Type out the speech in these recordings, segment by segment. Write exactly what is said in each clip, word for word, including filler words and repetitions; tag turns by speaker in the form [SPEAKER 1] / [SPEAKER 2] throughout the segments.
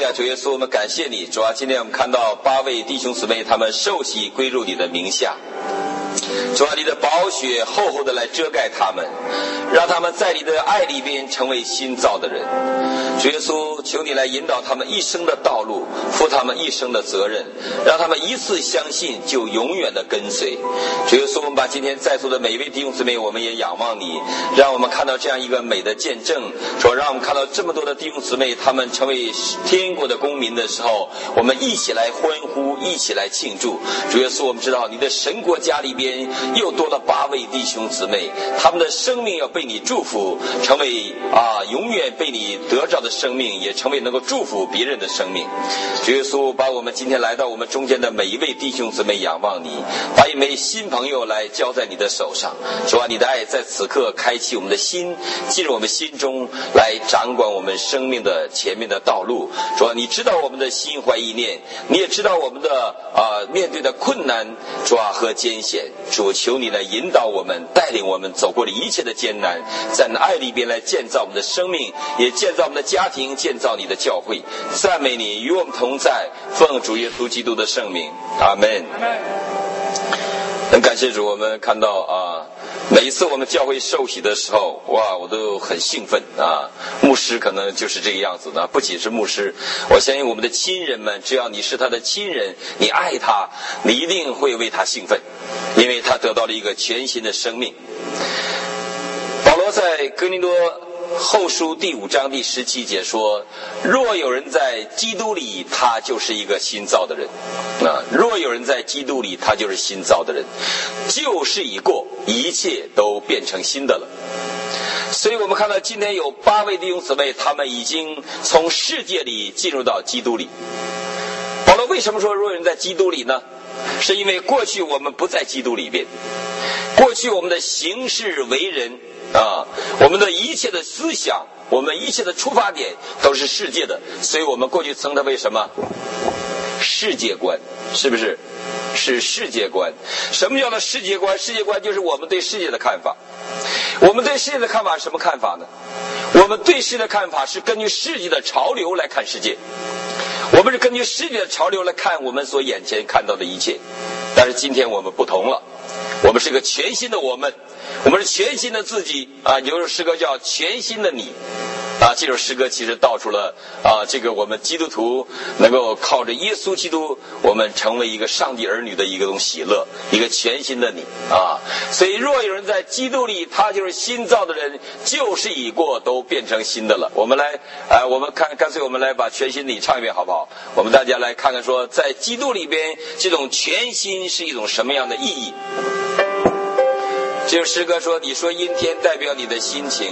[SPEAKER 1] 亚主耶稣，我们感谢你，主啊，今天我们看到八位弟兄姊妹他们受洗归入你的名下，主啊，你的宝血厚厚的来遮盖他们，让他们在你的爱里边成为新造的人。主耶稣，求你来引导他们一生的道路，负他们一生的责任，让他们一次相信就永远的跟随。主耶稣，我们把今天在座的每一位弟兄姊妹，我们也仰望你，让我们看到这样一个美的见证，说让我们看到这么多的弟兄姊妹他们成为天国的公民的时候，我们一起来欢呼，一起来庆祝。主耶稣，我们知道你的神国家里边又多了八位弟兄姊妹，他们的生命要被你祝福，成为啊永远被你得着的生命，也成为能够祝福别人的生命。主耶稣，把我们今天来到我们中间的每一位弟兄姊妹仰望你，把一枚新朋友来交在你的手上。主啊，你的爱在此刻开启我们的心，进入我们心中，来掌管我们生命的前面的道路。主啊，你知道我们的心怀意念，你也知道我们的啊面对的困难，主啊和艰险。主，求你来引导我们，带领我们走过了一切的艰难，在你的爱里边来建造我们的生命，也建造我们的家庭，建造你的教会。赞美你，与我们同在，奉主耶稣基督的圣名，阿们。很感谢主，我们看到啊，每一次我们教会受洗的时候，哇，我都很兴奋啊。牧师可能就是这个样子的，不仅是牧师，我相信我们的亲人们，只要你是他的亲人，你爱他，你一定会为他兴奋，因为他得到了一个全新的生命。保罗在哥林多后书第五章第十七节说，若有人在基督里，他就是一个新造的人啊！若有人在基督里，他就是新造的人，旧事已过，一切都变成新的了。所以我们看到今天有八位弟兄姊妹，他们已经从世界里进入到基督里。保罗为什么说若有人在基督里呢？是因为过去我们不在基督里边，过去我们的行事为人啊，我们的一切的思想，我们一切的出发点都是世界的，所以我们过去称它为什么？世界观，是不是？是世界观。什么叫做世界观？世界观就是我们对世界的看法。我们对世界的看法是什么看法呢？我们对世界的看法是根据世界的潮流来看世界，我们是根据世界的潮流来看我们所眼前看到的一切。但是今天我们不同了，我们是个全新的我们，我们是全新的自己啊！有首诗歌叫全新的你啊，这首诗歌其实道出了啊，这个我们基督徒能够靠着耶稣基督，我们成为一个上帝儿女的一个种喜乐，一个全新的你啊！所以若有人在基督里，他就是新造的人，旧事已过，都变成新的了。我们来啊，我们看，干脆我们来把全新的你唱一遍好不好？我们大家来看看说，在基督里边，这种全新是一种什么样的意义？这首诗歌说，你说阴天代表你的心情，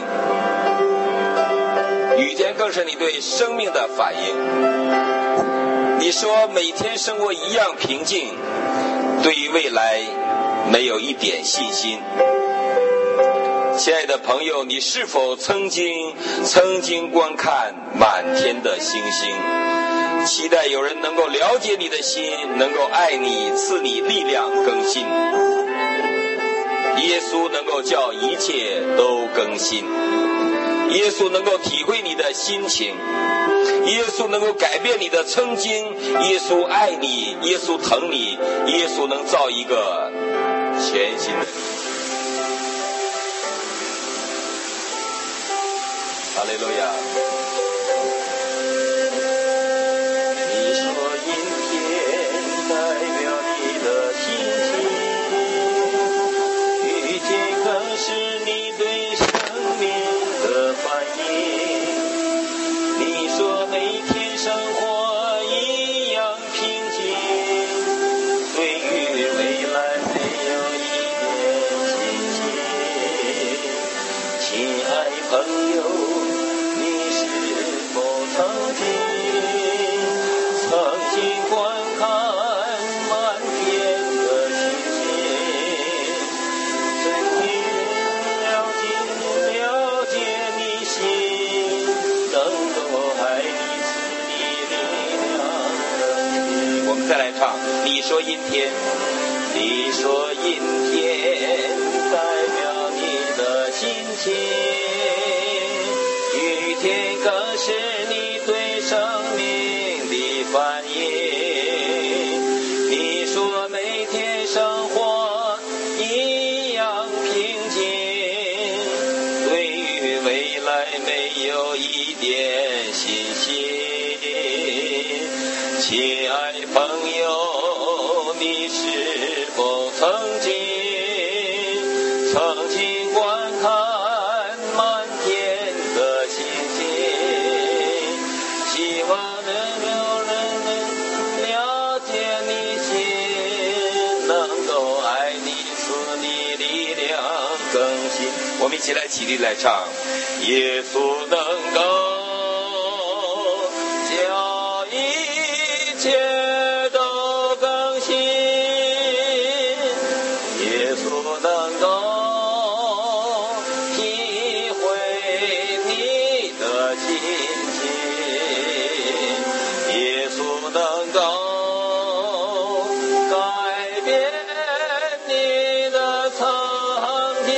[SPEAKER 1] 雨天更是你对生命的反应。你说每天生活一样平静，对于未来没有一点信心。亲爱的朋友，你是否曾经曾经观看满天的星星，期待有人能够了解你的心，能够爱你，赐你力量更新。耶稣能够叫一切都更新，耶稣能够体会你的心情，耶稣能够改变你的曾经，耶稣爱你，耶稣疼你，耶稣能造一个全新的你。哈利路亚。你说阴天代表你的心情，雨天更是你对生命的反应。你说每天生活一样平静，对于未来没有一点信心。亲爱朋友，你是否曾经曾经观看满天的星星，真心了解了解你心，能够爱你，赐你力量的心。我们再来唱，你说阴天，你说阴天代表你的心情，雨天更是你对生命点信心。亲爱的朋友，你是否曾经曾经观看满天的星星？希望能有人能了解你心，能够爱你，赐你力量更新。我们一起来起立来唱，耶稣能够叫一切都更新，耶稣能够体会你的心情，耶稣能够改变你的曾经，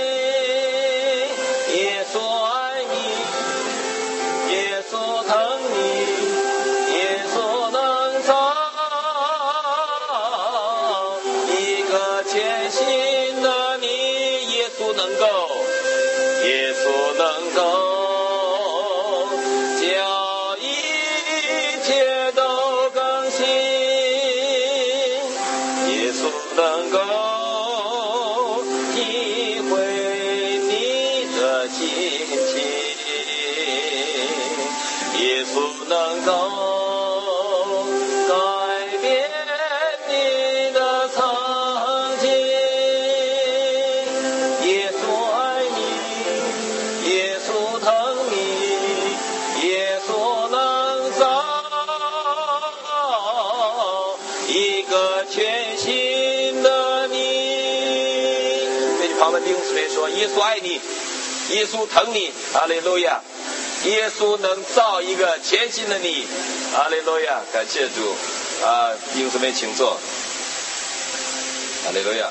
[SPEAKER 1] 耶稣爱你，耶稣疼你，耶稣能造一个全新的你，耶稣能够，耶稣能够叫一切都更新，耶稣能够体会你的心情，耶稣能够改变你的曾经，耶稣爱你，耶稣疼你，耶稣能造一个全新的你。对你旁边弟兄姊妹说，耶稣爱你，耶稣疼你，哈利路亚。耶稣能造一个全新的你，哈利路亚，感谢主啊！弟兄姊妹请坐，哈利路亚。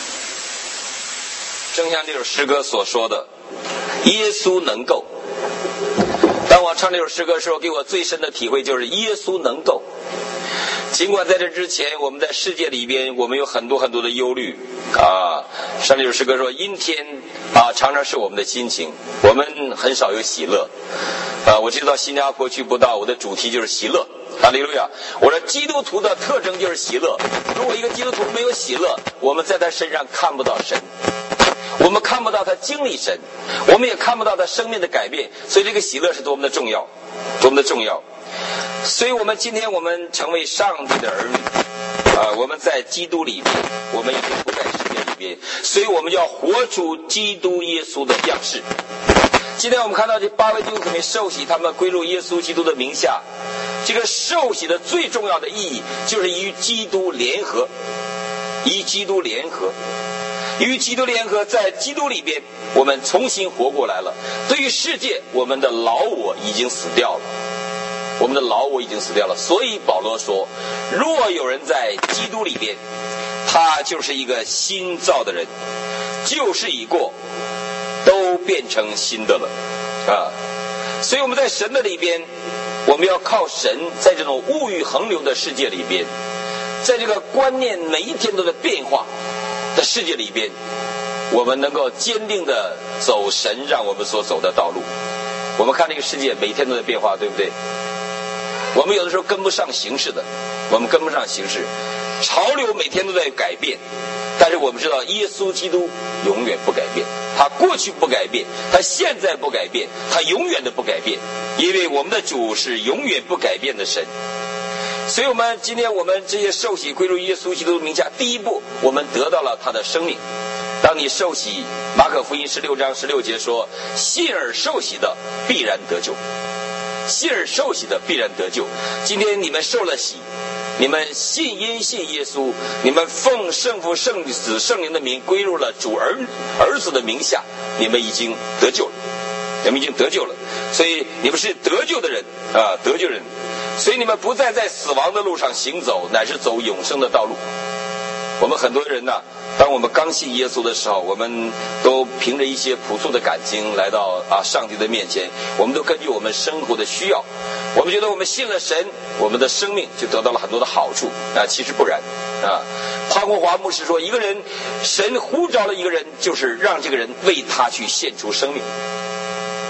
[SPEAKER 1] 正像这首诗歌所说的，耶稣能够。当我唱这首诗歌的时候，给我最深的体会就是耶稣能够。尽管在这之前，我们在世界里边，我们有很多很多的忧虑啊。上这首诗歌说，阴天啊，常常是我们的心情，我们很少有喜乐啊。我知道新加坡去不到，我的主题就是喜乐，哈利路亚。我说基督徒的特征就是喜乐。如果一个基督徒没有喜乐，我们在他身上看不到神，我们看不到他经历神，我们也看不到他生命的改变。所以这个喜乐是多么的重要，多么的重要。所以我们今天我们成为上帝的儿女啊，我们在基督里面，我们已经不在世界里边，所以我们要活出基督耶稣的样式。今天我们看到这八位弟兄姊妹受洗，他们归入耶稣基督的名下。这个受洗的最重要的意义就是与基督联合，与基督联合，与基督联合，在基督里边我们重新活过来了。对于世界，我们的老我已经死掉了，我们的老我已经死掉了。所以保罗说，若有人在基督里边，他就是一个新造的人，旧事已过，都变成新的了啊！所以我们在神的里边，我们要靠神，在这种物欲横流的世界里边，在这个观念每一天都在变化的世界里边，我们能够坚定的走神让我们所走的道路。我们看这个世界每天都在变化，对不对？我们有的时候跟不上形势的，我们跟不上形势，潮流每天都在改变，但是我们知道耶稣基督永远不改变，他过去不改变，他现在不改变，他永远的不改变，因为我们的主是永远不改变的神。所以我们今天我们这些受洗归入耶稣基督的名下，第一步我们得到了他的生命。当你受洗，马可福音十六章十六节说，信而受洗的必然得救，信而受洗的必然得救。今天你们受了洗，你们信因信耶稣，你们奉圣父圣子圣灵的名归入了主儿儿子的名下，你们已经得救了，你们已经得救了。所以你们是得救的人啊，得救人。所以你们不再在死亡的路上行走，乃是走永生的道路。我们很多人呢、啊，当我们刚信耶稣的时候，我们都凭着一些朴素的感情来到啊上帝的面前，我们都根据我们生活的需要，我们觉得我们信了神，我们的生命就得到了很多的好处啊，其实不然啊。潘国华牧师说，一个人神呼召了一个人，就是让这个人为他去献出生命，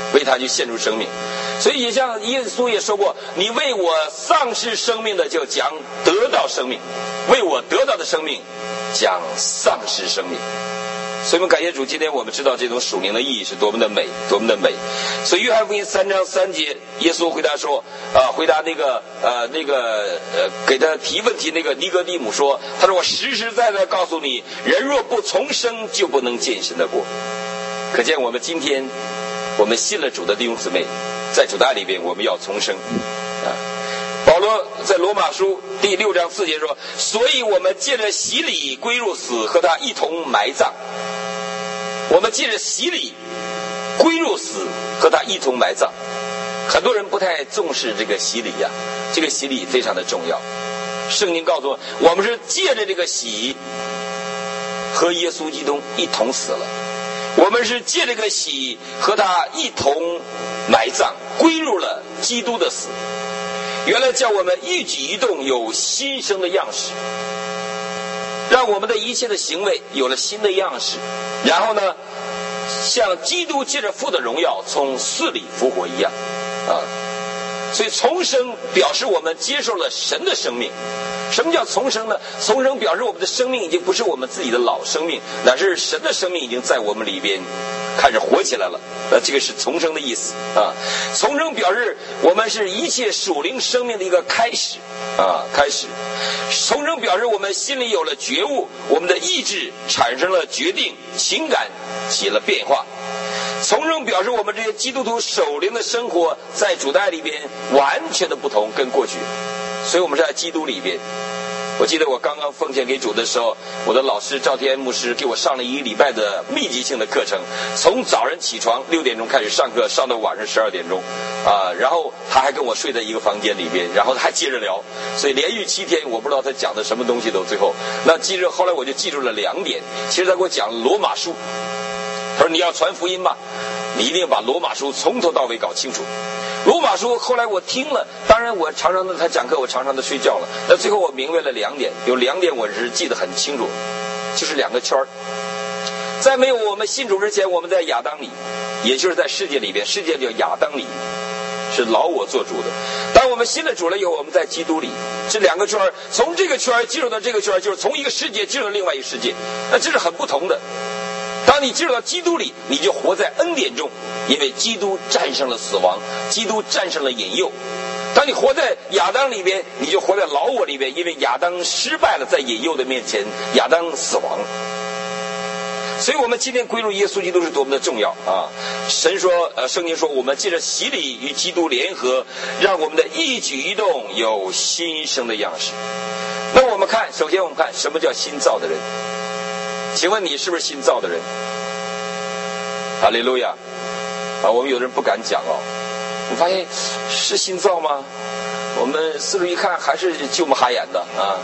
[SPEAKER 1] 为他就献出生命。所以也像耶稣也说过，你为我丧失生命的，就将得到生命；为我得到的生命，将丧失生命。所以我们感谢主，今天我们知道这种属灵的意义是多么的美，多么的美。所以约翰福音三章三节，耶稣回答说，啊、呃，回答那个呃那个呃给他提问题那个尼哥底母说，他说我实实在在告诉你，人若不重生，就不能见神的国。可见我们今天我们信了主的弟兄姊妹，在主的爱里边，我们要重生啊。保罗在罗马书第六章四节说，所以我们借着洗礼归入死，和他一同埋葬。我们借着洗礼归入死，和他一同埋葬。很多人不太重视这个洗礼呀、啊，这个洗礼非常的重要。圣经告诉我，我们是借着这个洗和耶稣基督一同死了，我们是借这个洗和他一同埋葬，归入了基督的死。原来叫我们一举一动有新生的样式，让我们的一切的行为有了新的样式，然后呢，像基督借着父的荣耀从死里复活一样啊。所以重生表示我们接受了神的生命。什么叫重生呢？重生表示我们的生命已经不是我们自己的老生命，乃是神的生命已经在我们里边开始活起来了。呃，这个是重生的意思啊。重生表示我们是一切属灵生命的一个开始啊，开始。重生表示我们心里有了觉悟，我们的意志产生了决定，情感起了变化。重生表示我们这些基督徒守灵的生活在主的爱里边完全的不同，跟过去。所以我们是在基督里边。我记得我刚刚奉献给主的时候，我的老师赵天安牧师给我上了一个礼拜的密集性的课程，从早上起床六点钟开始上课，上到晚上十二点钟啊，然后他还跟我睡在一个房间里边，然后他还接着聊，所以连续七天我不知道他讲的什么东西都最后那记着。后来我就记住了两点。其实他给我讲罗马书，他说你要传福音嘛，你一定要把罗马书从头到尾搞清楚。罗马书后来我听了，当然我常常的他讲课我常常的睡觉了，那最后我明白了两点，有两点我是记得很清楚，就是两个圈儿。在没有我们信主之前，我们在亚当里，也就是在世界里边，世界叫亚当里，是老我做主的。当我们信了主了以后，我们在基督里，这两个圈儿，从这个圈儿进入到这个圈儿，就是从一个世界进入到另外一个世界，那这是很不同的。当你进入到基督里，你就活在恩典中，因为基督战胜了死亡，基督战胜了引诱。当你活在亚当里边，你就活在老我里边，因为亚当失败了，在引诱的面前，亚当死亡。所以我们今天归入耶稣基督是多么的重要啊！神说，呃，圣经说，我们借着洗礼与基督联合，让我们的一举一动有新生的样式。那我们看，首先我们看什么叫新造的人？请问你是不是新造的人？哈利路亚！啊，我们有的人不敢讲哦。你发现是新造吗？我们四处一看，还是就我们哈眼的啊，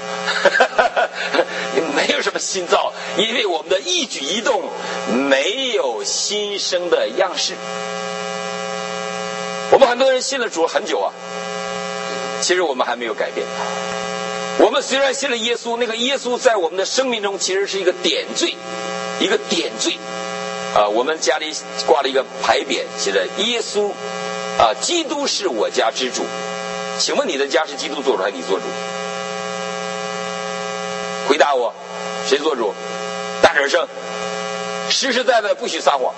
[SPEAKER 1] 没有什么新造，因为我们的一举一动没有新生的样式。我们很多人信了主很久啊，其实我们还没有改变。我们虽然信了耶稣，那个耶稣在我们的生命中其实是一个点缀，一个点缀啊。我们家里挂了一个牌匾，写着耶稣啊，基督是我家之主。请问你的家是基督做主还是你做主？回答我，谁做主？大点声，实实在在，不许撒谎。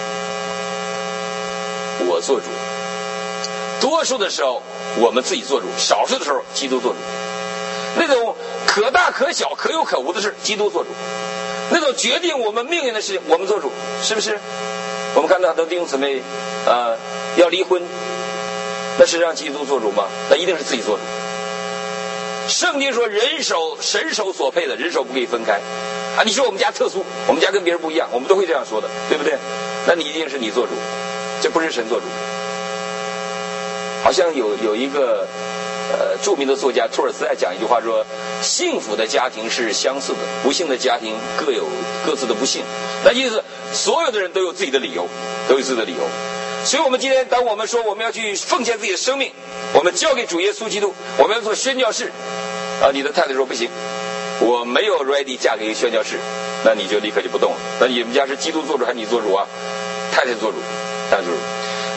[SPEAKER 1] 我做主。多数的时候我们自己做主，少数的时候基督做主。那种可大可小可有可无的事，基督做主；那种决定我们命运的事情，我们做主，是不是？我们看到很多弟兄姊妹啊、呃、要离婚，那是让基督做主吗？那一定是自己做主。圣经说人手神手所配的，人手不可以分开啊！你说我们家特殊，我们家跟别人不一样，我们都会这样说的，对不对？那你一定是你做主，这不是神做主。好像有有一个呃，著名的作家托尔斯泰讲一句话说，幸福的家庭是相似的，不幸的家庭各有各自的不幸。那意思所有的人都有自己的理由，都有自己的理由。所以我们今天当我们说我们要去奉献自己的生命，我们交给主耶稣基督，我们要做宣教士啊，你的太太说不行，我没有 ready 嫁给一个宣教士，那你就立刻就不动了。那你们家是基督做主还是你做主啊？太太做主，太太做主。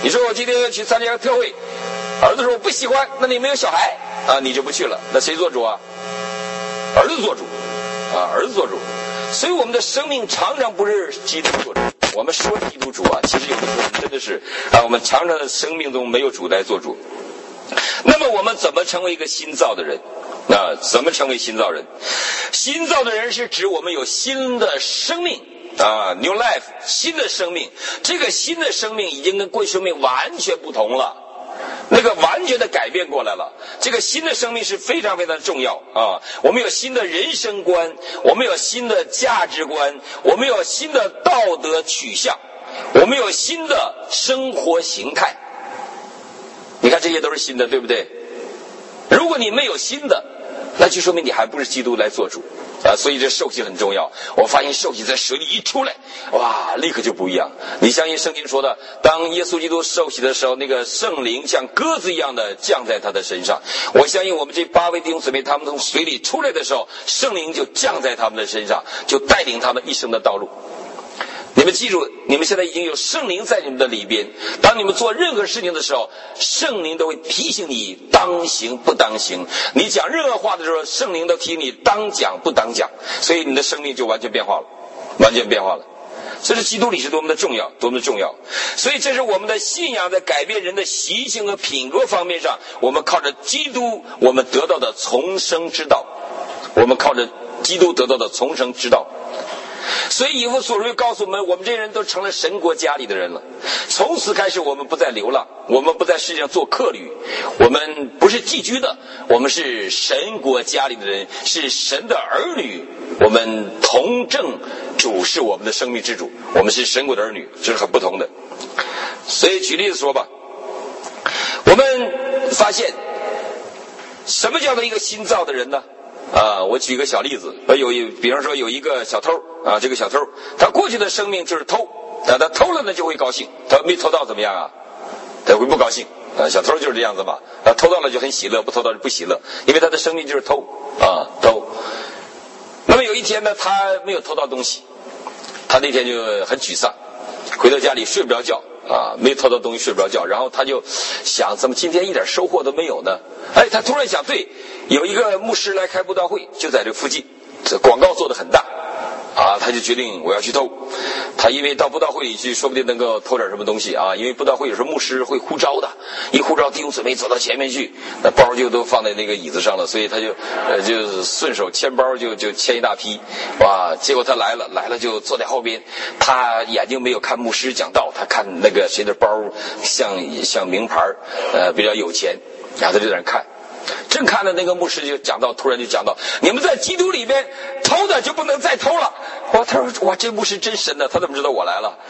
[SPEAKER 1] 你说我今天要去参加特会，儿子说我不喜欢，那你没有小孩啊，你就不去了，那谁做主啊？儿子做主啊，儿子做主。所以我们的生命常常不是基督做主，我们说基督主啊，其实有的时候真的是啊，我们常常的生命中没有主来做主。那么我们怎么成为一个新造的人啊？怎么成为新造人？新造的人是指我们有新的生命啊 ，new life， 新的生命。这个新的生命已经跟过去生命完全不同了。那个完全的改变过来了，这个新的生命是非常非常重要啊！我们有新的人生观，我们有新的价值观，我们有新的道德取向，我们有新的生活形态。你看这些都是新的，对不对？如果你没有新的，那就说明你还不是基督来做主啊！所以这受洗很重要。我发现受洗在水里一出来，哇，立刻就不一样。你相信圣经说的，当耶稣基督受洗的时候，那个圣灵像鸽子一样的降在他的身上。我相信我们这八位弟兄姊妹，他们从水里出来的时候，圣灵就降在他们的身上，就带领他们一生的道路。你们记住，你们现在已经有圣灵在你们的里边，当你们做任何事情的时候，圣灵都会提醒你当行不当行，你讲任何话的时候，圣灵都提醒你当讲不当讲，所以你的生命就完全变化了，完全变化了。这是基督里是多么的重要，多么的重要。所以这是我们的信仰在改变人的习性和品格方面上，我们靠着基督我们得到的重生之道，我们靠着基督得到的重生之道。所以以弗所书告诉我们，我们这些人都成了神国家里的人了。从此开始，我们不再流浪，我们不在世界上做客旅，我们不是寄居的，我们是神国家里的人，是神的儿女。我们同正主是我们的生命之主，我们是神国的儿女，这是很不同的。所以举例子说吧，我们发现什么叫做一个新造的人呢？啊，我举一个小例子，有一，比方说有一个小偷啊，这个小偷他过去的生命就是偷，啊，他偷了呢就会高兴，他没偷到怎么样啊？他会不高兴啊。小偷就是这样子嘛，啊，偷到了就很喜乐，不偷到就不喜乐，因为他的生命就是偷啊，偷。那么有一天呢，他没有偷到东西，他那天就很沮丧，回到家里睡不着觉啊，没偷到东西睡不着觉，然后他就想，怎么今天一点收获都没有呢？哎，他突然想，对，有一个牧师来开布道会，就在这附近，这广告做得很大啊，他就决定我要去偷。他因为到布道会里去，说不定能够偷点什么东西啊，因为布道会有时候牧师会呼召的，一呼召弟兄姊妹走到前面去，那包就都放在那个椅子上了，所以他就呃就顺手牵包就就牵一大批，哇！结果他来了，来了就坐在后边，他眼睛没有看牧师讲道，他看那个谁的包像像名牌，呃比较有钱，然后他就在那看。正看着那个牧师就讲到，突然就讲到，你们在基督里边偷的就不能再偷了。哇，他说哇，这牧师真神呢，他怎么知道我来了？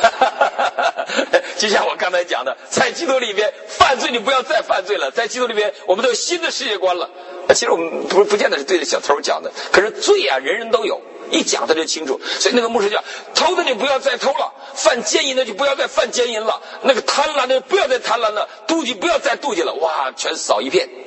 [SPEAKER 1] 就像我刚才讲的，在基督里边犯罪你不要再犯罪了，在基督里边我们都有新的世界观了。其实我们不不见得是对着小偷讲的，可是罪啊人人都有，一讲他就清楚。所以那个牧师讲，偷的你不要再偷了，犯奸淫的就不要再犯奸淫了，那个贪婪的不要再贪婪了，妒忌不要再妒忌了。哇，全扫一片，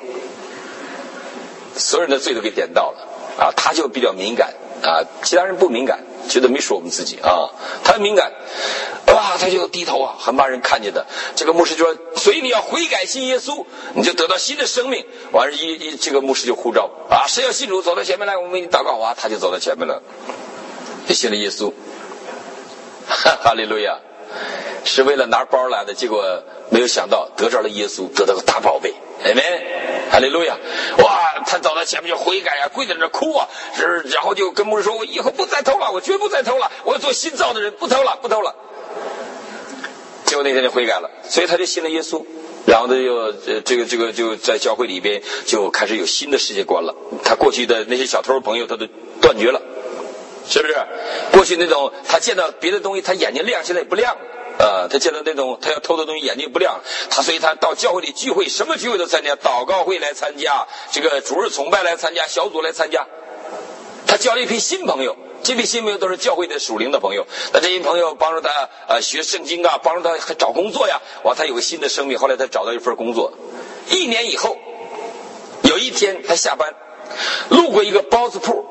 [SPEAKER 1] 所有人的罪都给点到了啊！他就比较敏感啊，其他人不敏感，觉得没说我们自己啊，他敏感，哇，他就低头啊，很怕人看见的。这个牧师就说，所以你要悔改信耶稣，你就得到新的生命。完了，一一这个牧师就呼召啊，谁要信主，走到前面来，我们为你祷告。哇，他就走到前面了，就信了耶稣。哈利路亚！是为了拿包来的，结果没有想到得着了耶稣，得到个大宝贝。阿们，哈利路亚！哇，他走到前面就悔改啊，跪在那哭啊，是，然后就跟牧师说：“我以后不再偷了，我绝不再偷了，我要做新造的人，不偷了，不偷了。”结果那天就悔改了，所以他就信了耶稣，然后他就呃这个这个就在教会里边就开始有新的世界观了。他过去的那些小偷朋友他都断绝了，是不是？过去那种他见到别的东西他眼睛亮，现在也不亮了。呃，他见到那种他要偷的东西眼睛不亮，他所以他到教会里聚会，什么聚会都参加，祷告会来参加，这个主日崇拜来参加，小组来参加。他交了一批新朋友，这批新朋友都是教会的属灵的朋友。那这些朋友帮助他呃学圣经啊，帮助他找工作呀，哇，他有个新的生命。后来他找到一份工作，一年以后，有一天他下班，路过一个包子铺，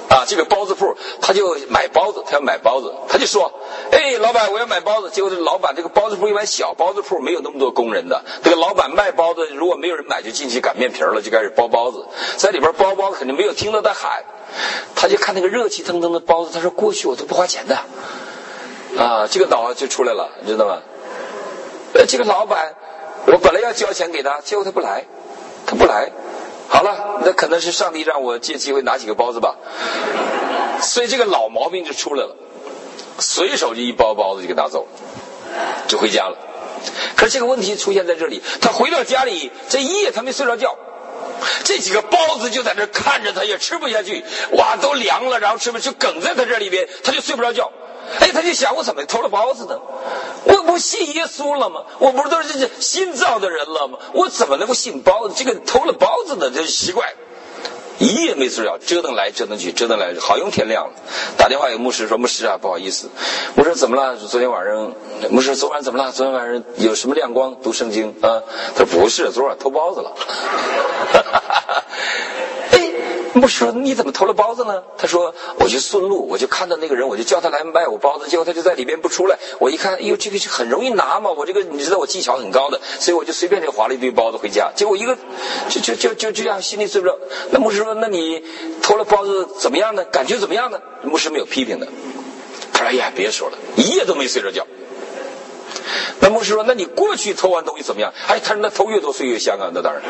[SPEAKER 1] 啊，这个包子铺他就买包子，他要买包子，他就说，哎，老板我要买包子。结果这老板这个包子铺一般小包子铺没有那么多工人的，这个老板卖包子如果没有人买就进去擀面皮了，就开始包包子，在里边包包子肯定没有听到他喊，他就看那个热气腾腾的包子，他说过去我都不花钱的啊，这个脑就出来了，你知道吗？呃，这个老板我本来要交钱给他，结果他不来，他不来。好了，那可能是上帝让我借机会拿几个包子吧，所以这个老毛病就出来了，随手就一包包子就给拿走，就回家了。可是这个问题出现在这里，他回到家里这一夜他没睡着觉，这几个包子就在这看着他，也吃不下去，哇，都凉了，然后吃不就梗在他这里边，他就睡不着觉。哎，他就想，我怎么偷了包子呢？我不信耶稣了吗？我不是都是新造的人了吗？我怎么能够信包子？这个偷了包子呢，这奇怪。一夜没睡着，折腾来折腾去，折腾来，好用天亮了。打电话给牧师说，牧师啊，不好意思。牧师怎么了？昨天晚上，牧师昨晚怎么了？昨天晚上有什么亮光？读圣经啊？他说不是，昨晚偷包子了。哎，牧师说你怎么偷了包子呢？他说我就顺路，我就看到那个人，我就叫他来卖我包子，结果他就在里边不出来。我一看，哎呦，这个很容易拿嘛，我这个你知道我技巧很高的，所以我就随便就划了一堆包子回家。结果一个就就就就这样，心里睡不着。那牧师说，那你偷了包子怎么样呢？感觉怎么样呢？牧师没有批评的。他说哎呀，别说了，一夜都没睡着觉。那牧师说，那你过去偷完东西怎么样？哎，他说那偷越多岁越香啊，那当然。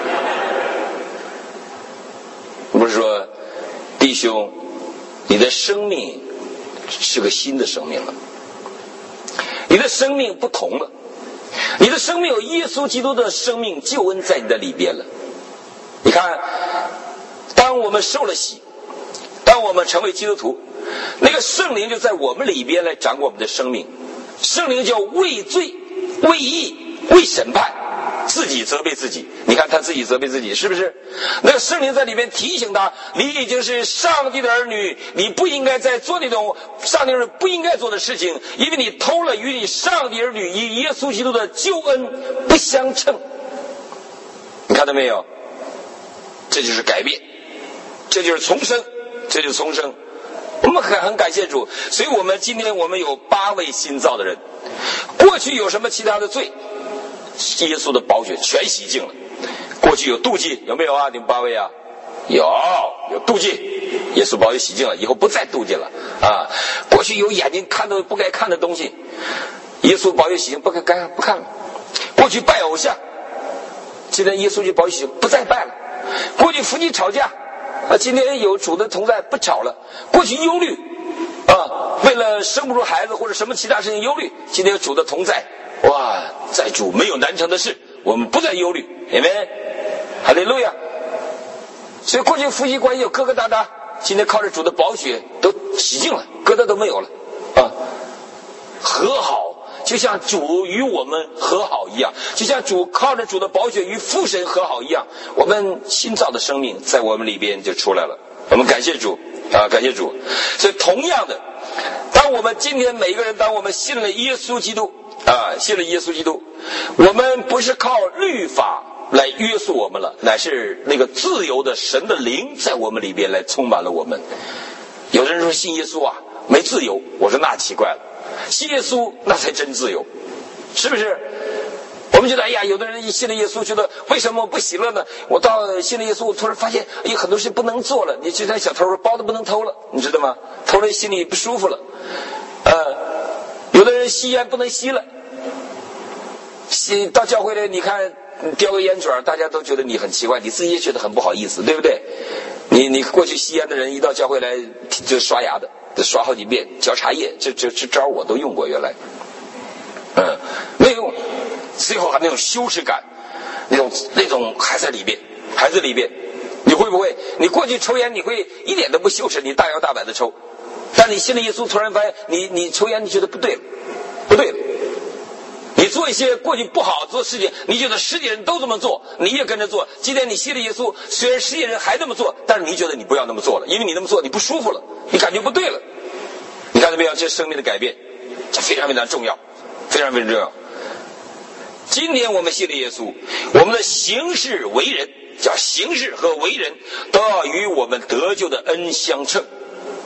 [SPEAKER 1] 不是说，弟兄，你的生命是个新的生命了，你的生命不同了，你的生命有耶稣基督的生命救恩在你的里边了。你看，当我们受了洗，当我们成为基督徒，那个圣灵就在我们里边来掌管我们的生命，圣灵叫为罪、为义、为审判，自己责备自己。你看他自己责备自己，是不是？那个圣灵在里面提醒他，你已经是上帝的儿女，你不应该再做那种上帝儿女不应该做的事情，因为你偷了与你上帝儿女以耶稣基督的救恩不相称。你看到没有？这就是改变，这就是重生，这就是重生。我们很很感谢主，所以我们今天我们有八位新造的人，过去有什么其他的罪，耶稣的宝血全洗净了。过去有妒忌，有没有啊？你们八位啊？有，有妒忌，耶稣宝血洗净了，以后不再妒忌了啊。过去有眼睛看到不该看的东西，耶稣宝血洗净，不该该不看了。过去拜偶像，今天耶稣就宝血洗净，不再拜了。过去夫妻吵架啊，今天有主的同在，不吵了。过去忧虑啊，为了生不出孩子或者什么其他事情忧虑，今天有主的同在，哇，在主没有难成的事，我们不再忧虑，因为哈利路亚。所以过去夫妻关系有疙疙瘩瘩，今天靠着主的宝血都洗净了，疙瘩都没有了啊，和好。就像主与我们和好一样，就像主靠着主的宝血与父神和好一样，我们新造的生命在我们里边就出来了。我们感谢主啊，感谢主。所以同样的，当我们今天每一个人，当我们信了耶稣基督啊，信了耶稣基督，我们不是靠律法来约束我们了，乃是那个自由的神的灵在我们里边来充满了我们。有的人说信耶稣啊没自由，我说那奇怪了，信耶稣那才真自由，是不是？我们觉得哎呀，有的人一信了耶稣觉得为什么不行了呢？我到信了耶稣，我突然发现哎，很多事不能做了。你就像小偷说包子不能偷了，你知道吗？偷了心里不舒服了。呃，有的人吸烟不能吸了，吸到教会里你看叼个烟卷，大家都觉得你很奇怪，你自己也觉得很不好意思，对不对？你你过去吸烟的人一到教会来就刷牙的，得刷好几遍，嚼茶叶，这这这招我都用过，原来，嗯，没用，最后还那种羞耻感，那种那种还在里边，还在里边。你会不会？你过去抽烟，你会一点都不羞耻，你大摇大摆的抽，但你信了耶稣，突然发现你你抽烟，你觉得不对了，不对了。你做一些过去不好做事情，你觉得十几人都这么做，你也跟着做。今天你信了耶稣，虽然十几人还这么做，但是你觉得你不要那么做了，因为你那么做你不舒服了，你感觉不对了。你看到没有？这是生命的改变，这非常非常重要，非常非常重要。今天我们信了耶稣，我们的行事为人，叫行事和为人都要与我们得救的恩相称。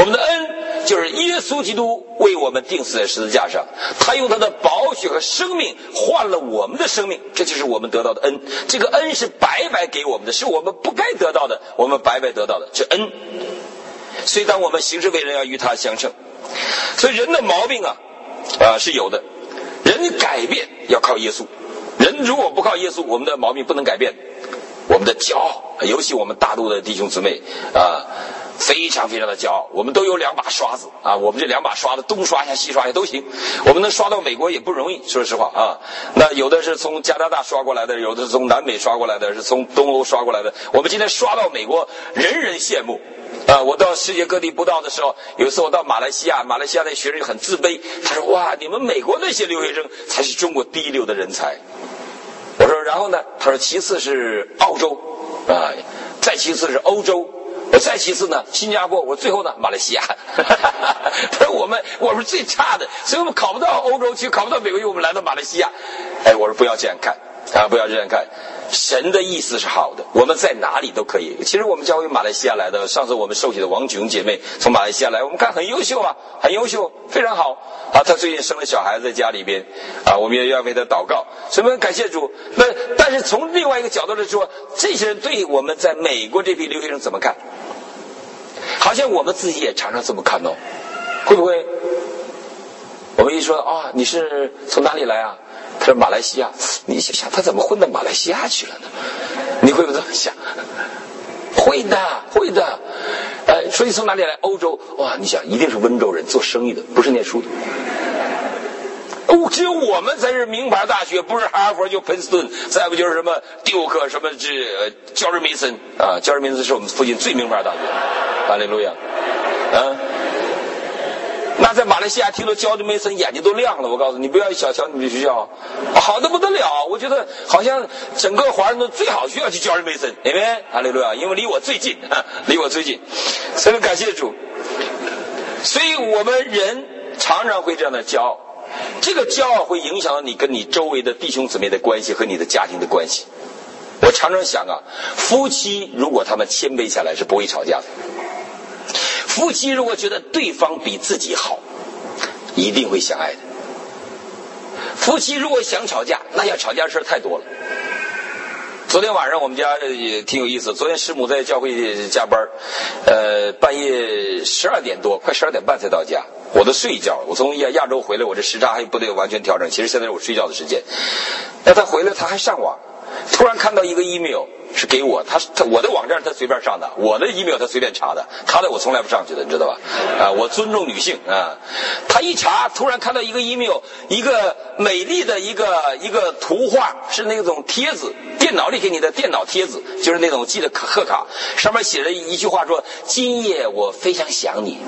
[SPEAKER 1] 我们的恩就是耶稣基督为我们钉死在十字架上，他用他的宝血和生命换了我们的生命，这就是我们得到的恩。这个恩是白白给我们的，是我们不该得到的，我们白白得到的，这恩。所以当我们行事为人要与他相称。所以人的毛病啊啊是有的，人改变要靠耶稣，人如果不靠耶稣，我们的毛病不能改变。我们的骄傲，尤其我们大陆的弟兄姊妹啊，非常非常的骄傲。我们都有两把刷子啊，我们这两把刷子东刷一下西刷一下都行。我们能刷到美国也不容易，说实话啊。那有的是从加拿大刷过来的，有的是从南美刷过来的，是从东欧刷过来的。我们今天刷到美国，人人羡慕啊！我到世界各地布道的时候，有一次我到马来西亚，马来西亚那学生很自卑，他说：“哇，你们美国那些留学生才是中国第一流的人才。”我说，然后呢？他说，其次是澳洲，啊，再其次是欧洲，我再其次呢新加坡，我最后呢马来西亚。他说我们我们最差的，所以我们考不到欧洲去，考不到美国去，我们来到马来西亚。哎，我说不要这样看啊，不要这样看。神的意思是好的，我们在哪里都可以。其实我们教会马来西亚来的，上次我们受洗的王炯姐妹从马来西亚来，我们看很优秀啊，很优秀，非常好啊。她最近生了小孩子在家里边啊，我们也要为她祷告，所以我们感谢主。那但是从另外一个角度来说，这些人对我们在美国这批留学生怎么看？好像我们自己也常常这么看哦，会不会？我们一说啊，你是从哪里来啊？他说马来西亚，你想想他怎么混到马来西亚去了呢？你会不会这么想？会的，会的。呃，说你从哪里来？欧洲。哇，你想一定是温州人，做生意的，不是念书的。哦，只有我们才是名牌大学，不是哈佛就彭斯顿，再不就是什么蒂沃克，什么这呃乔治梅森啊，乔治梅森是我们附近最名牌大学。哈利路亚，啊。那在马来西亚听到乔治梅森眼睛都亮了，我告诉你，不要小瞧你们学校，好的不得了。我觉得好像整个华人的最好学校去乔治梅森，因为哈利路亚，因为离我最近，离我最近，所以感谢主。所以我们人常常会这样的骄傲，这个骄傲会影响到你跟你周围的弟兄姊妹的关系和你的家庭的关系。我常常想啊，夫妻如果他们谦卑下来是不会吵架的。夫妻如果觉得对方比自己好，一定会相爱的。夫妻如果想吵架，那要吵架的事太多了。昨天晚上我们家也挺有意思，昨天师母在教会加班，呃，半夜十二点多，快十二点半才到家。我都睡一觉，我从亚亚洲回来，我这时差还不得完全调整。其实现在是我睡觉的时间。那他回来，他还上网，突然看到一个 email。是给我，他他我的网站他随便上的，我的 email 他随便查的，他的我从来不上去的，你知道吧？啊，我尊重女性啊。他一查，突然看到一个 email， 一个美丽的一个一个图画，是那种贴子，电脑里给你的电脑贴子，就是那种寄的贺卡，上面写着一句话说：“今夜我非常想你。”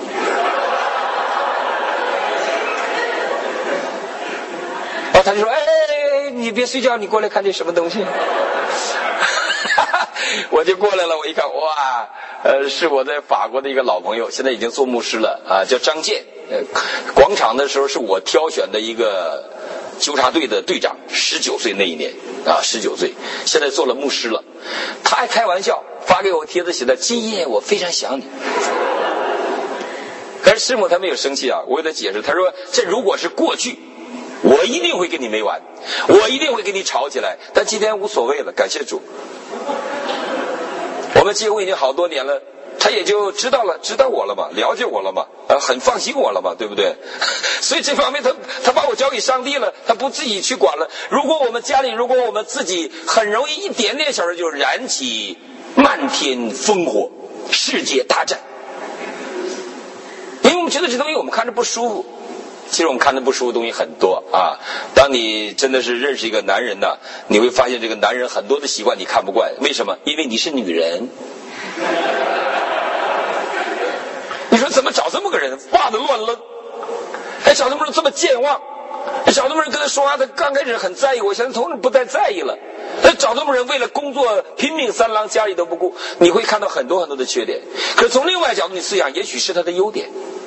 [SPEAKER 1] 哦，他就说：“哎，你别睡觉，你过来看这什么东西。”我就过来了，我一看，哇，呃，是我在法国的一个老朋友，现在已经做牧师了啊，叫张健。呃，广场的时候是我挑选的一个纠察队的队长，十九岁那一年啊，十九岁，现在做了牧师了。他还开玩笑发给我帖子，写的：“今夜我非常想你。”可是师母他没有生气啊，我给他解释，他说：“这如果是过去，我一定会跟你没完，我一定会跟你吵起来，但今天无所谓了，感谢主。”我们结婚已经好多年了，他也就知道了，知道我了嘛，了解我了嘛，呃，很放心我了嘛，对不对？所以这方面他他把我交给上帝了，他不自己去管了。如果我们家里，如果我们自己很容易一点点小事就燃起漫天烽火，世界大战，因为我们觉得这东西我们看着不舒服。其实我们看的不舒服的东西很多啊。当你真的是认识一个男人呢，你会发现这个男人很多的习惯你看不惯。为什么？因为你是女人。你说怎么找这么个人，话的乱扔，还找这么人这么健忘，还找这么人跟他说话，他刚开始很在意，我现在同时不再在意了。他找这么人为了工作拼命三郎，家里都不顾，你会看到很多很多的缺点。可是从另外角度你思想，也许是他的优点。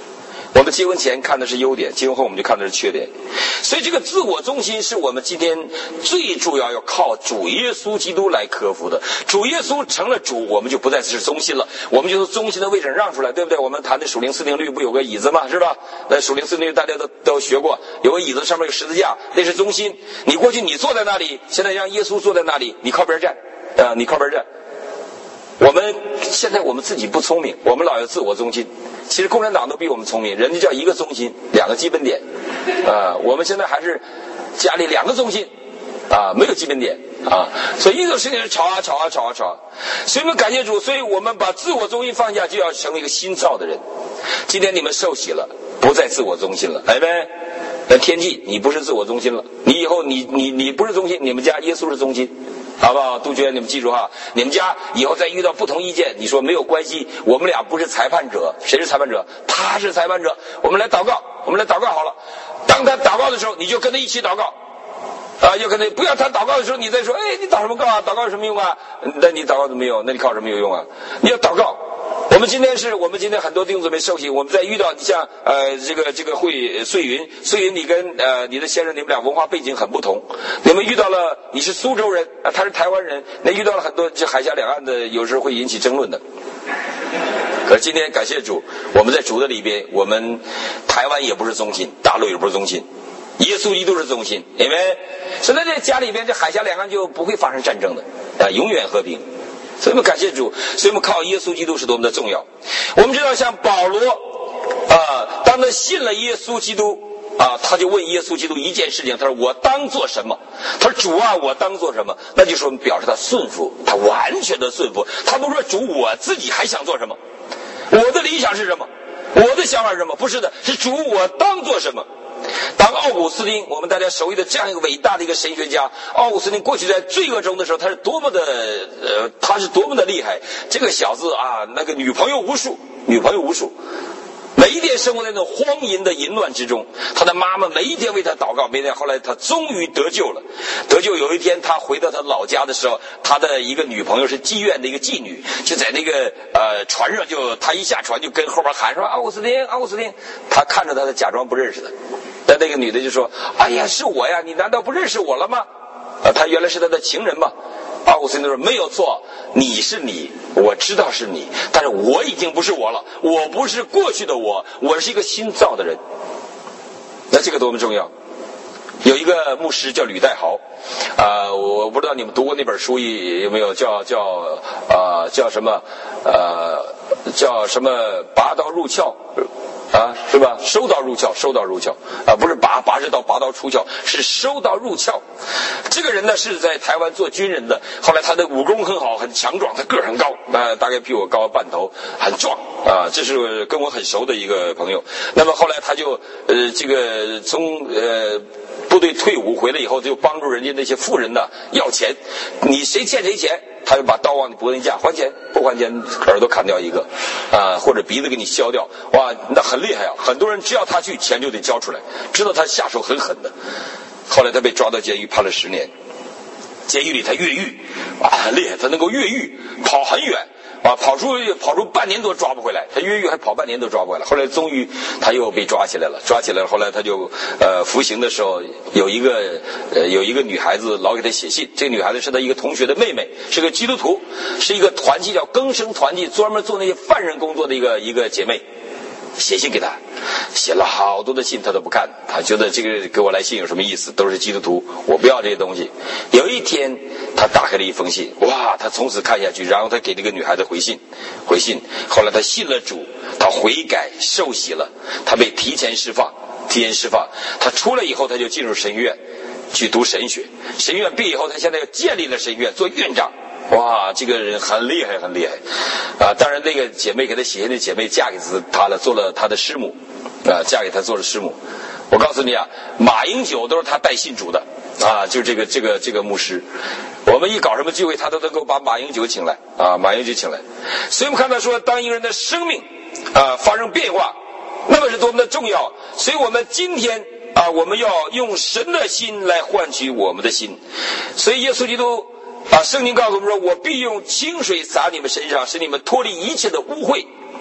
[SPEAKER 1] 我们结婚前看的是优点，结婚后我们就看的是缺点。所以这个自我中心是我们今天最主要要靠主耶稣基督来克服的。主耶稣成了主，我们就不再是中心了，我们就从中心的位置让出来，对不对？我们谈的属灵四定律不有个椅子吗？是吧？那属灵四定律大家都都学过，有个椅子上面有十字架，那是中心。你过去你坐在那里，现在让耶稣坐在那里，你靠边站啊、呃，你靠边站。我们现在我们自己不聪明，我们老有自我中心。其实共产党都比我们聪明，人家叫一个中心，两个基本点，啊、呃，我们现在还是家里两个中心，啊、呃，没有基本点啊，所以一种事情是吵啊吵啊吵啊吵啊。所以我们感谢主，所以我们把自我中心放下，就要成为一个新造的人。今天你们受洗了，不再自我中心了，哎呗。那天际你不是自我中心了，你以后你你你不是中心，你们家耶稣是中心。好不好？杜鹃，你们记住哈，你们家以后再遇到不同意见，你说没有关系，我们俩不是裁判者，谁是裁判者？他是裁判者。我们来祷告，我们来祷告好了。当他祷告的时候，你就跟他一起祷告，啊，就跟他不要他祷告的时候，你再说，哎，你祷什么告啊？祷告有什么用啊？那你祷告怎么有？那你靠什么有用啊？你要祷告。我们今天是我们今天很多弟兄姊妹受洗，我们在遇到你像呃这个这个会穗云，穗云你跟呃你的先生你们俩文化背景很不同，你们遇到了你是苏州人啊，他是台湾人，那遇到了很多这海峡两岸的，有时候会引起争论的。可是今天感谢主，我们在主的里边，我们台湾也不是中心，大陆也不是中心，耶稣基督是中心，因为所以在这家里边，这海峡两岸就不会发生战争的啊，永远和平。所以我们感谢主，所以我们靠耶稣基督是多么的重要。我们知道像保罗啊，当他信了耶稣基督啊，他就问耶稣基督一件事情，他说我当做什么？他说主啊，我当做什么？那就是我们表示他顺服，他完全的顺服。他不说主我自己还想做什么，我的理想是什么，我的想法是什么？不是的，是主我当做什么。当奥古斯丁，我们大家熟悉的这样一个伟大的一个神学家，奥古斯丁过去在罪恶中的时候，他是多么的呃，他是多么的厉害。这个小子啊，那个女朋友无数，女朋友无数，每一天生活在那种荒淫的淫乱之中。他的妈妈每一天为他祷告，每天后来他终于得救了。得救有一天，他回到他老家的时候，他的一个女朋友是妓院的一个妓女，就在那个呃船上就，他一下船就跟后边喊说奥古斯丁，奥古斯丁。他看着他，他假装不认识他。但那个女的就说：“哎呀，是我呀！你难道不认识我了吗？”啊，他原来是他的情人嘛。奥古斯丁说：“没有错，你是你，我知道是你，但是我已经不是我了，我不是过去的我，我是一个新造的人。”那这个多么重要！有一个牧师叫吕代豪，啊、呃，我不知道你们读过那本书有没有？叫叫啊、呃、叫什么呃叫什么拔刀入鞘。啊，是吧？收刀入鞘，收刀入鞘啊，不是拔拔着刀拔刀出鞘，是收刀入鞘。这个人呢是在台湾做军人的，后来他的武功很好，很强壮，他个儿很高，啊，大概比我高半头，很壮啊，这是跟我很熟的一个朋友。那么后来他就呃这个从呃部队退伍回来以后，就帮助人家那些富人呢要钱，你谁欠谁钱，他就把刀往你脖子上架，还钱，不还钱耳朵砍掉一个啊，或者鼻子给你削掉，哇，那很厉害啊！很多人只要他去，钱就得交出来，知道他下手很狠的。后来他被抓到监狱，判了十年。监狱里他越狱啊，很厉害，他能够越狱跑很远啊，跑出跑出半年多抓不回来，他越狱还跑半年都抓不回来。后来终于他又被抓起来了，抓起来了。后来他就呃服刑的时候，有一个呃有一个女孩子老给他写信，这个女孩子是他一个同学的妹妹，是个基督徒，是一个团契叫更生团契，专门做那些犯人工作的一个一个姐妹。写信给他，写了好多的信，他都不看，他觉得这个给我来信有什么意思？都是基督徒，我不要这些东西。有一天，他打开了一封信，哇，他从此看下去，然后他给那个女孩子回信，回信。后来他信了主，他悔改受洗了，他被提前释放，提前释放。他出来以后，他就进入神院去读神学，神院毕业以后，他现在又建立了神院，做院长。哇，这个人很厉害，很厉害，啊！当然，那个姐妹给他写信的姐妹嫁给他了，做了他的师母，啊，嫁给他做了师母。我告诉你啊，马英九都是他带信主的，啊，就这个这个这个牧师。我们一搞什么聚会，他都能够把马英九请来，啊，马英九请来。所以我们看到说，当一个人的生命啊发生变化，那么是多么的重要。所以我们今天啊，我们要用神的心来换取我们的心。所以耶稣基督。啊，圣经告诉我们说，我必用清水洒你们身上，使你们脱离一切的污秽。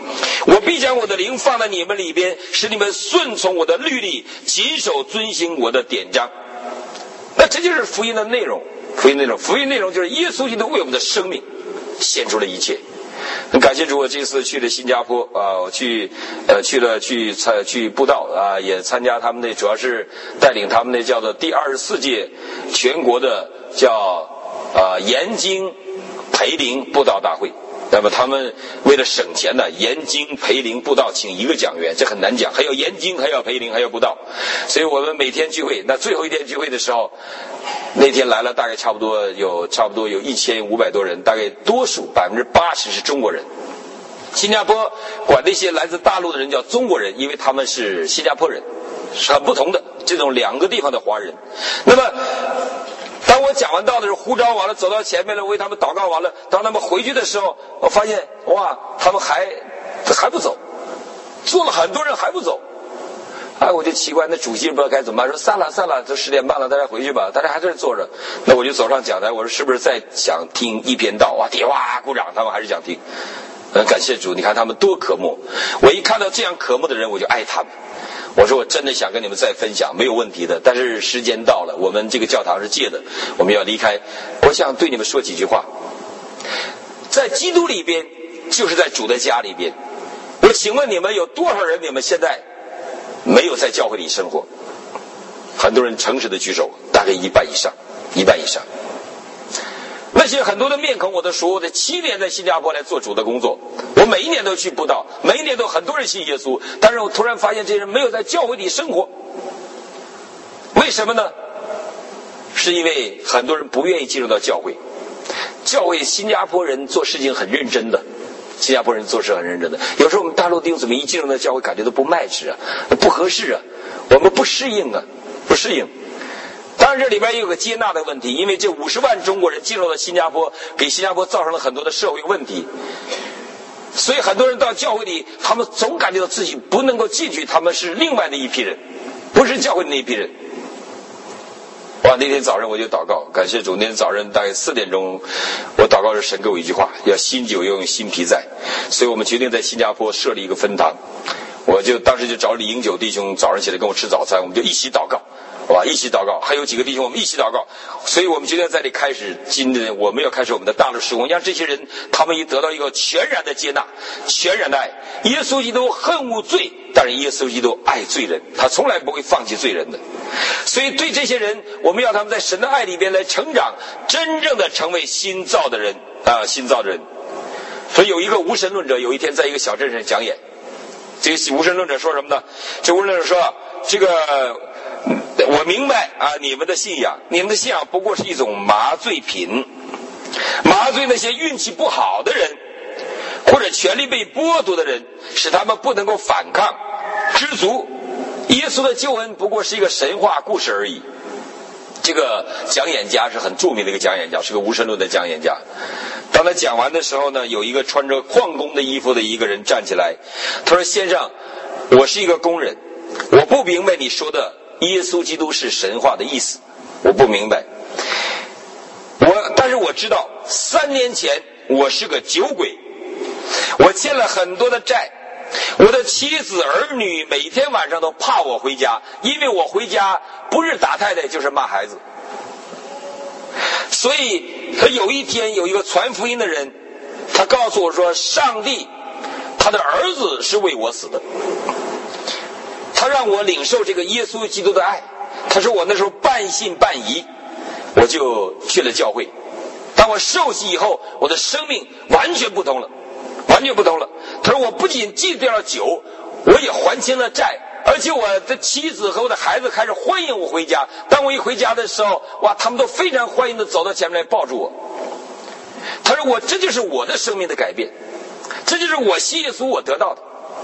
[SPEAKER 1] 我必将我的灵放在你们里边，使你们顺从我的律例，谨守遵行我的典章。那这就是福音的内容。福音内容，福音内容就是耶稣基督为我们的生命献出了一切。很感谢主，我这次去了新加坡啊，我去呃去了去参去布道啊，也参加他们的，主要是带领他们的叫做第二十四届全国的叫啊研经培灵布道大会。那么他们为了省钱呢，研经培灵布道请一个讲员，这很难讲，还要研经，还要培灵，还要布道，所以我们每天聚会。那最后一天聚会的时候，那天来了大概差不多有差不多有一千五百多人，大概多数百分之八十是中国人。新加坡管那些来自大陆的人叫中国人，因为他们是新加坡人，是很不同的这种两个地方的华人。那么当我讲完道的时候，呼召完了，走到前面了，为他们祷告完了，当他们回去的时候，我发现哇，他们还还不走，坐了很多人还不走。哎，我就奇怪，那主席不知道该怎么办，说散了散了，都十点半了，大家回去吧，大家还在这坐着。那我就走上讲台，我说是不是在想听一篇道啊？底下哇鼓掌，他们还是想听。嗯，感谢主，你看他们多渴慕。我一看到这样渴慕的人，我就爱他们。我说我真的想跟你们再分享，没有问题的，但是时间到了，我们这个教堂是借的，我们要离开。我想对你们说几句话。在基督里边，就是在主的家里边。我请问你们有多少人，你们现在没有在教会里生活？很多人诚实的举手，大概一半以上，一半以上。那些很多的面孔我都说，我这七年在新加坡来做主的工作，我每一年都去布道，每一年都很多人信耶稣，但是我突然发现这些人没有在教会里生活。为什么呢？是因为很多人不愿意进入到教会。教会新加坡人做事情很认真的，新加坡人做事很认真的。有时候我们大陆弟兄姊妹一进入到教会，感觉都不迈直啊，不合适啊，我们不适应啊，不适应。当然这里边也有个接纳的问题，因为这五十万中国人进入了新加坡，给新加坡造成了很多的社会问题，所以很多人到教会里，他们总感觉到自己不能够进去，他们是另外的一批人，不是教会的那一批人。哇，那天早上我就祷告，感谢主，那天早上大概四点钟，我祷告时神给我一句话，要新酒要用新皮在，所以我们决定在新加坡设立一个分堂。我就当时就找李英九弟兄早上起来跟我吃早餐，我们就一起祷告。哇，一起祷告，还有几个弟兄我们一起祷告，所以我们决定在这里开始，今天我们要开始我们的大陆事工，让这些人他们也得到一个全然的接纳，全然的爱。耶稣基督恨恶罪，但是耶稣基督爱罪人，他从来不会放弃罪人的。所以对这些人，我们要他们在神的爱里边来成长，真正的成为新造的人啊，新造的人。所以有一个无神论者，有一天在一个小镇上讲演，这个无神论者说什么呢？这无神论者说，这个我明白啊，你们的信仰，你们的信仰不过是一种麻醉品，麻醉那些运气不好的人，或者权力被剥夺的人，使他们不能够反抗、知足。耶稣的救恩不过是一个神话故事而已。这个讲演家是很著名的一个讲演家，是个无神论的讲演家。当他讲完的时候呢，有一个穿着矿工的衣服的一个人站起来，他说：“先生，我是一个工人，我不明白你说的耶稣基督是神话的意思，我不明白。我但是我知道，三年前我是个酒鬼，我欠了很多的债，我的妻子儿女每天晚上都怕我回家，因为我回家不是打太太就是骂孩子。所以他有一天有一个传福音的人，他告诉我说，上帝他的儿子是为我死的，他让我领受这个耶稣基督的爱。他说我那时候半信半疑，我就去了教会。当我受洗以后，我的生命完全不同了，完全不同了。他说我不仅戒掉了酒，我也还清了债，而且我的妻子和我的孩子开始欢迎我回家。当我一回家的时候，哇，他们都非常欢迎的走到前面来抱住我。他说我这就是我的生命的改变，这就是我信耶稣我得到的。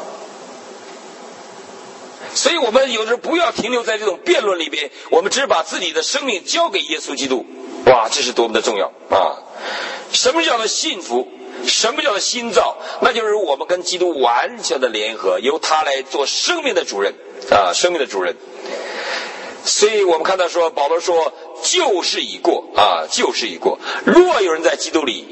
[SPEAKER 1] 所以我们有时不要停留在这种辩论里边，我们只是把自己的生命交给耶稣基督。哇，这是多么的重要啊！什么叫做幸福？什么叫做新造？那就是我们跟基督完全的联合，由他来做生命的主人啊，生命的主人。所以我们看到说，保罗说旧事已过啊，旧事已过。若有人在基督里，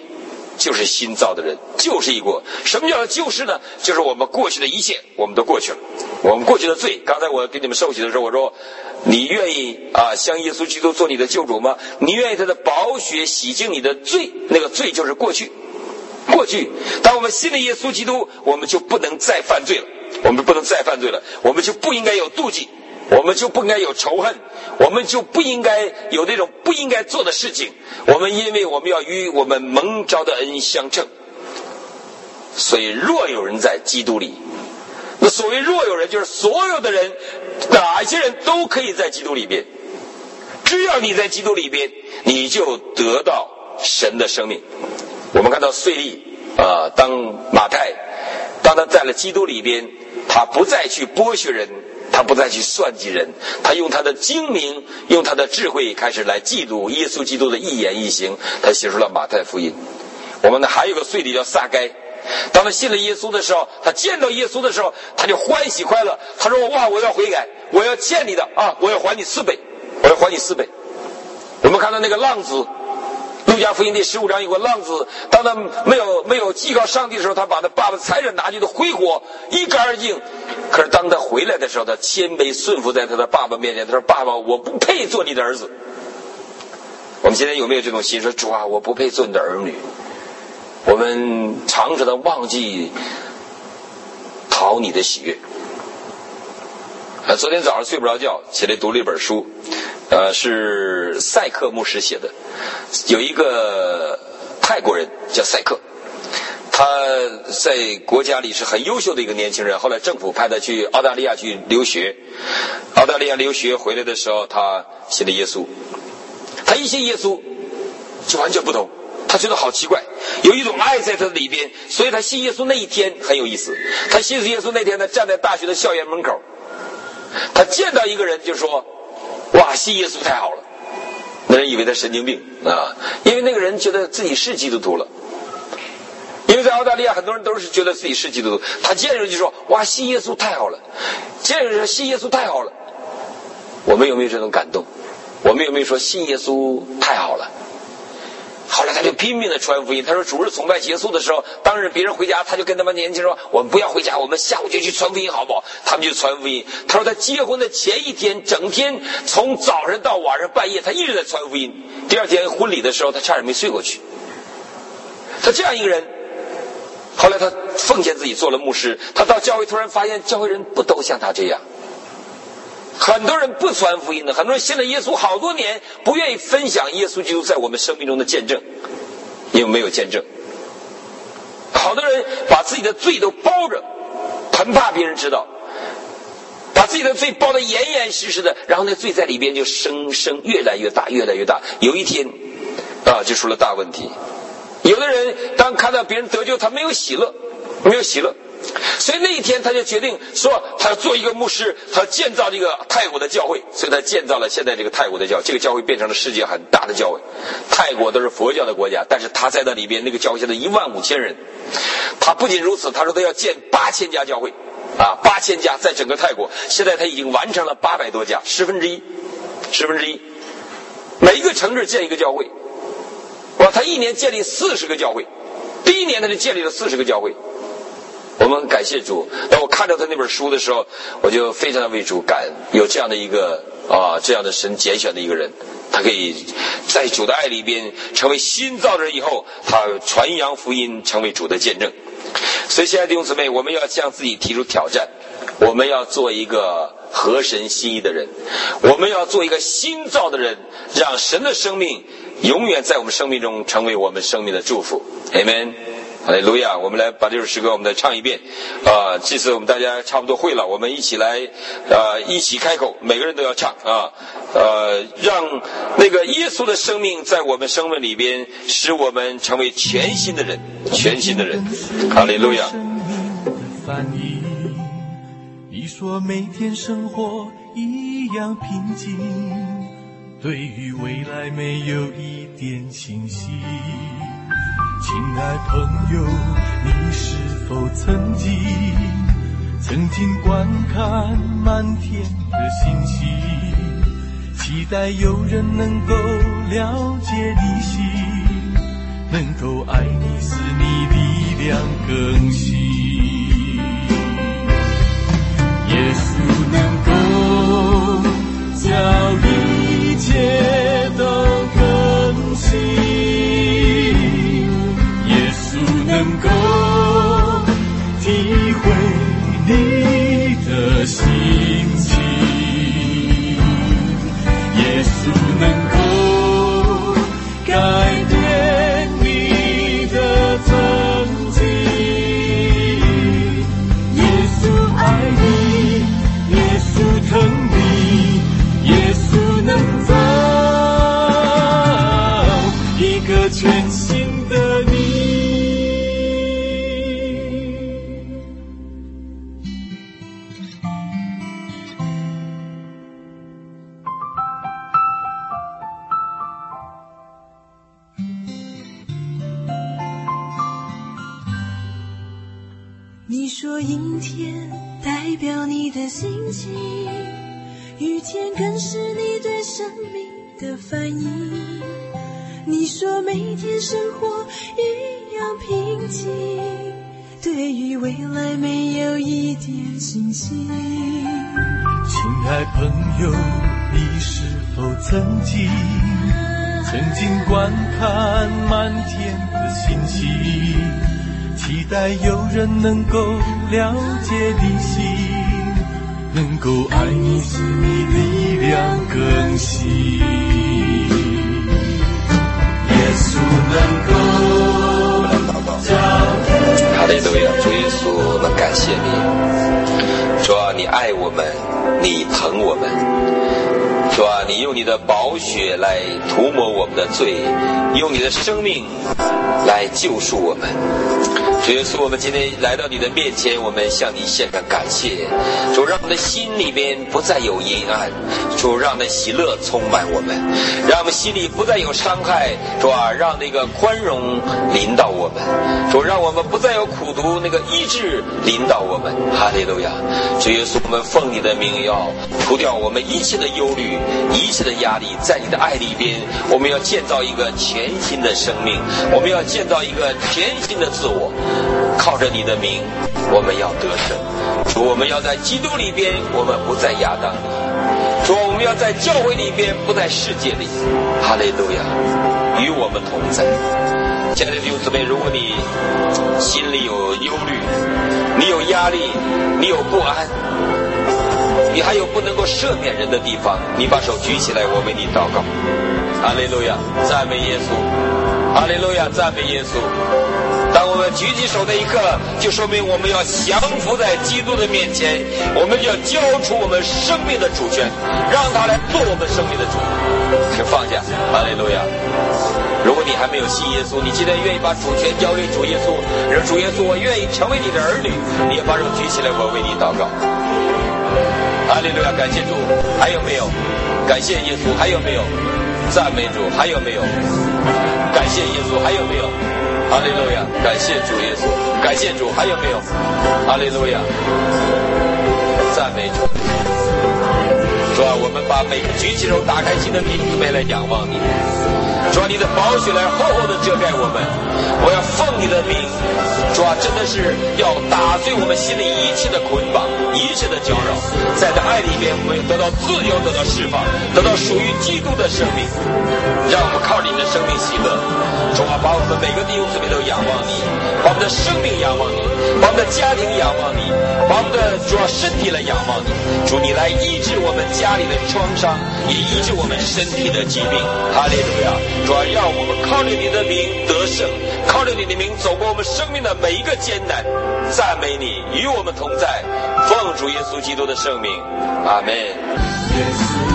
[SPEAKER 1] 就是新造的人，旧事已过。什么叫旧事呢？就是我们过去的一切，我们都过去了。我们过去的罪，刚才我给你们受洗的时候，我说，你愿意啊向耶稣基督做你的救主吗？你愿意他的宝血洗净你的罪？那个罪就是过去。过去，当我们信了耶稣基督，我们就不能再犯罪了。我们不能再犯罪了，我们就不应该有妒忌，我们就不应该有仇恨，我们就不应该有那种不应该做的事情。我们因为我们要与我们蒙召的恩相称，所以若有人在基督里，那所谓若有人就是所有的人，哪一些人都可以在基督里边。只要你在基督里边，你就得到神的生命。我们看到税吏啊、呃，当马太当他在了基督里边，他不再去剥削人，他不再去算计人，他用他的精明，用他的智慧开始来记录耶稣基督的一言一行，他写出了马太福音。我们呢还有个税吏叫撒该，当他信了耶稣的时候，他见到耶稣的时候，他就欢喜快乐，他说哇，我要悔改，我要欠你的啊，我要还你四倍，我要还你四倍。我们看到那个浪子，路加福音第十五章有个浪子，当他没有没有祭告上帝的时候，他把他爸爸财产拿去的挥霍一干二净。可是当他回来的时候，他谦卑顺服在他的爸爸面前，他说爸爸，我不配做你的儿子。我们现在有没有这种心，说主啊，我不配做你的儿女？我们常常的忘记讨你的喜悦。啊，昨天早上睡不着觉，起来读了一本书，呃，是赛克牧师写的。有一个泰国人叫赛克，他在国家里是很优秀的一个年轻人，后来政府派他去澳大利亚去留学。澳大利亚留学回来的时候，他信了耶稣。他一信耶稣就完全不同，他觉得好奇怪，有一种爱在他里边，所以他信耶稣那一天很有意思。他信耶稣那天，他站在大学的校园门口，他见到一个人就说，哇，信耶稣太好了。那人以为他神经病啊，因为那个人觉得自己是基督徒了。因为在澳大利亚很多人都是觉得自己是基督徒，他见人就说，哇，信耶稣太好了，见人说信耶稣太好了。我们有没有这种感动？我们有没有说信耶稣太好了？后来他就拼命的传福音。他说主日崇拜结束的时候，当日别人回家，他就跟他们年轻人说，我们不要回家，我们下午就去传福音好不好？他们就传福音。他说他结婚的前一天，整天从早上到晚上半夜，他一直在传福音。第二天婚礼的时候，他差点没睡过去。他这样一个人，后来他奉献自己做了牧师。他到教会突然发现教会人不都像他这样，很多人不传福音的，很多人信了耶稣好多年，不愿意分享耶稣基督在我们生命中的见证，因为没有见证。好多人把自己的罪都包着，很怕别人知道，把自己的罪包得严严实实的，然后那罪在里边就生生越来越大，越来越大，有一天啊就出了大问题。有的人当看到别人得救，他没有喜乐，没有喜乐，所以那一天他就决定说，他要做一个牧师，他要建造这个泰国的教会。所以他建造了现在这个泰国的教会，这个教会变成了世界很大的教会。泰国都是佛教的国家，但是他在那里边，那个教会现在一万五千人。他不仅如此，他说他要建八千家教会啊，八千家在整个泰国。现在他已经完成了八百多家，十分之一，十分之一，每一个城市建一个教会。哇，他一年建立四十个教会，第一年他就建立了四十个教会。我们感谢主。当我看到他那本书的时候，我就非常的为主感恩，有这样的一个啊，这样的神拣选的一个人，他可以在主的爱里边成为新造的人以后，他传扬福音，成为主的见证。所以亲爱的弟兄姊妹，我们要向自己提出挑战，我们要做一个合神心意的人，我们要做一个新造的人，让神的生命永远在我们生命中成为我们生命的祝福。 Amen， 哈利路亚。我们来把这首诗歌我们再唱一遍啊、呃！这次我们大家差不多会了，我们一起来啊、呃，一起开口，每个人都要唱啊，呃，让那个耶稣的生命在我们生命里边，使我们成为全新的人，全新的人。哈利路亚。
[SPEAKER 2] 你说每天生活一样平静，对于未来没有一点信息。亲爱朋友，你是否曾经曾经观看满天的星星，期待有人能够了解你心， 能够爱你，使你力量更新。耶稣能够叫一切都更新，耶稣能够体会你的心情，耶稣能够改变你的曾经，耶稣爱你，耶稣疼你，耶稣能造一个全新的你。
[SPEAKER 3] 你说阴天代表你的心情，雨天更是你对生命的反应。你说每天生活一样平静，对于未来没有一点信心。
[SPEAKER 2] 亲爱朋友，你是否曾经曾经观看满天的星星，期待有人能够了解你心，能够爱你，使你力量更新。耶稣能够叫
[SPEAKER 1] 哈利路亚，主耶稣，我们感谢你，主啊，你爱我们，你疼我们，主啊，你用你的宝血来涂抹我们的罪，用你的生命来救赎我们。主耶稣，我们今天来到你的面前，我们向你献上感谢。主，让我们的心里面不再有阴暗，主，让那喜乐充满我们，让我们心里不再有伤害，主啊，让那个宽容临到我们，主，让我们不再有苦毒，那个医治临到我们。哈利路亚！主耶稣，我们奉你的名要除掉我们一切的忧虑，一切的压力，在你的爱里边，我们要建造一个全新的生命，我们要建造一个全新的自我。靠着你的名，我们要得胜。主，我们要在基督里边，我们不在亚当里。主，我们要在教会里边，不在世界里。哈利路亚，与我们同在。亲爱的弟兄姊妹，如果你心里有忧虑，你有压力，你有不安，你还有不能够赦免人的地方，你把手举起来，我为你祷告。哈利路亚，赞美耶稣！哈利路亚，赞美耶稣！当我们举起手的一刻，就说明我们要降服在基督的面前，我们要交出我们生命的主权，让他来做我们生命的主。请放下，哈利路亚！如果你还没有信耶稣，你今天愿意把主权交给主耶稣，让主耶稣，我愿意成为你的儿女，你也把手举起来，我为你祷告。哈利路亚，感谢主！还有没有？感谢耶稣！还有没有？赞美主！还有没有？感谢耶稣！还有没有？哈利路亚，感谢主耶稣，感谢主，还有没有？哈利路亚，赞美主。主啊，我们把每个举起手、打开心的弟兄姊妹来仰望你。主啊，你的宝血来厚厚的遮盖我们。我要奉你的名，主啊，真的是要打碎我们心里一切的捆绑，一切的搅扰。在这爱里面，我们得到自由，得到释放，得到属于基督的生命。让我们靠你的生命喜乐。主啊，把我们每个弟兄姊妹都仰望你，把我们的生命仰望你，把我们的家庭仰望你，把我们的主啊身体来仰望你。主，你来医治我们家里的创伤，也医治我们身体的疾病。哈利路亚！主啊，让我们靠着你的名得胜，靠着你的名走过我们生命的每一个艰难。赞美你，与我们同在，奉主耶稣基督的圣名，阿们。